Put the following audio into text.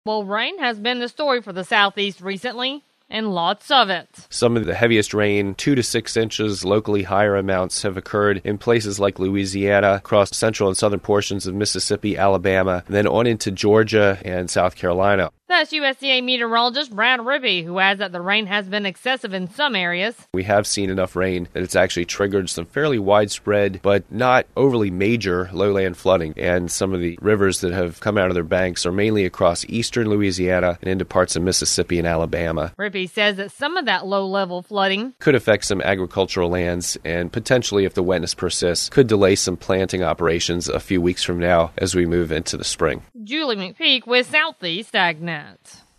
Well, rain has been the story for the Southeast recently, and lots of it. Some of the heaviest rain, 2 to 6 inches, locally higher amounts, have occurred in places like Louisiana, across central and southern portions of Mississippi, Alabama, and then on into Georgia and South Carolina. That's USDA meteorologist Brad Rippey, who adds that the rain has been excessive in some areas. We have seen enough rain that it's actually triggered some fairly widespread, but not overly major lowland flooding. And some of the rivers that have come out of their banks are mainly across eastern Louisiana and into parts of Mississippi and Alabama. Rippey says that some of that low-level flooding could affect some agricultural lands and potentially, if the wetness persists, could delay some planting operations a few weeks from now as we move into the spring. Julie McPeak with Southeast AgNet.